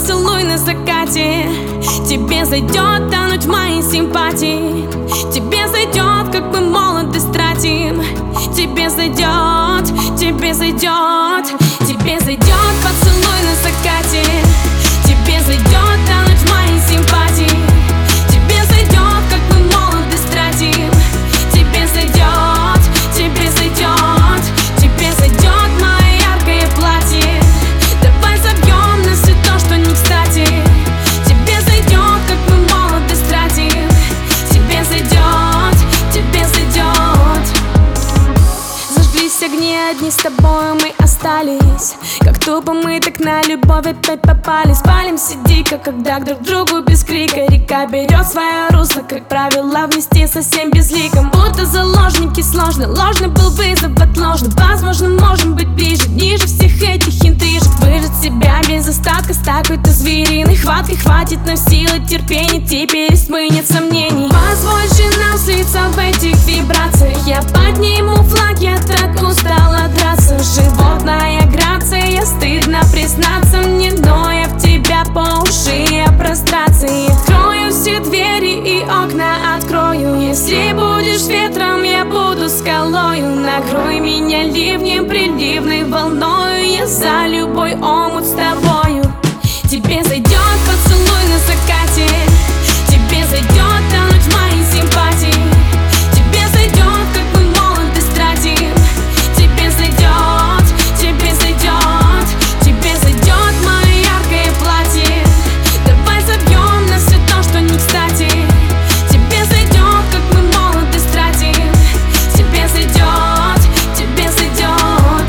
поцелуй на закате. Тебе зайдет тонуть в моей симпатии. Тебе зайдет, как мы молодость тратим. Тебе зайдет, тебе зайдет. Тебе зайдет поцелуй на закате. Тебе зайдет тонуть в моей симпатии. Тебе зайдет, как мы молодость тратим. Тебе зайдет, тебе зайдет. Тебе зайдет мое яркое платье. Давай забьем на все то, что не кстати. Тебе зайдет, как мы молодость тратим. Тебе зайдет, тебе зайдет. Зажглись огни, одни с тобой мы остались. Как тупо мы так на любовь опять попали. Спалим дико, когда друг другу без крика. Река берет свое русло, как правило, внести совсем безликом. Будто заложники сложно, ложный был вызов отложно. Возможно, можем быть ближе, ниже всех этих интрижек. Выжить себя без остатка с такой-то звериной хваткой. Хватит нам силы, терпения, теперь смынет сомнений. Позволь же нам слиться в этих вибрациях. Я подниму флаг, я так устала драться. Животная грация, стыдно признаться мне, но я в тебя по уши, я прострации. Открою все двери и окна открою. Если будешь ветром, я буду скалою. Накрой меня ливнем, приливной волною. Я за любой омут с тобою. Тебе зайдет поцелуй на закате. Тебе зайдет тонуть в моей симпатии. Тебе зайдет, как мы молодость тратим. Тебе зайдет, тебе зайдет. Тебе зайдет мое яркое платье. Давай забьем на все то, что не кстати. Тебе зайдет, как мы молодость тратим. Тебе зайдет, тебе зайдет.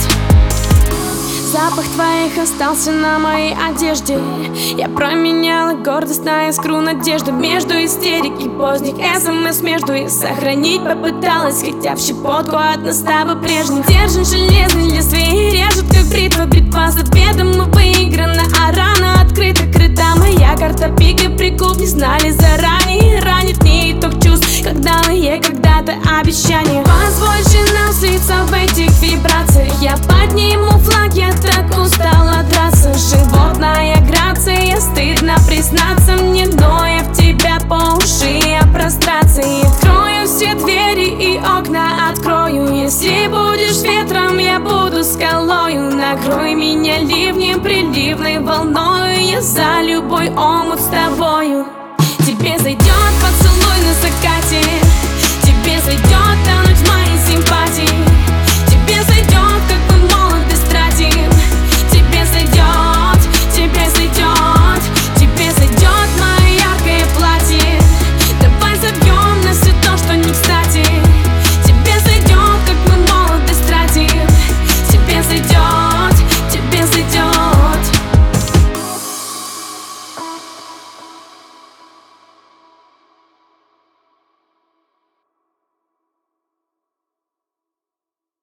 Запах твоих остался на моей одежде. Я променяла гордость на искру надежды. Между истерик и поздних СМС между и сохранить попыталась, хотя в щепотку от нас с тобой прежних. Держит железный лезвие, режет как бритва. Битва заведомо выиграна, а рана открыта, крыта. Моя карта пика прикуп, не знали заранее. Ранит не итог чувств, когда мы когда-то обещания. Позволь же нам слиться в этих вибрациях. Я подниму флаг, я так устала драться. Животная грация, стыдно признаться мне, но я в тебя по уши, я прострации. Открою все двери и окна открою. Если будешь ветром, я буду скалою. Накрой меня ливнем, приливной волною. Я за любой омут с тобою.